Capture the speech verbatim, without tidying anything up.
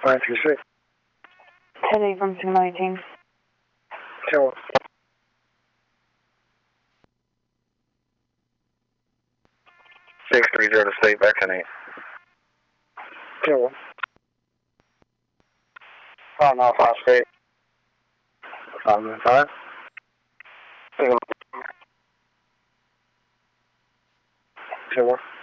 nine two six. Teddy from two nineteen. Kill. six three zero to state, back ten eight. Kill. five nine five state. five nine five. Kill.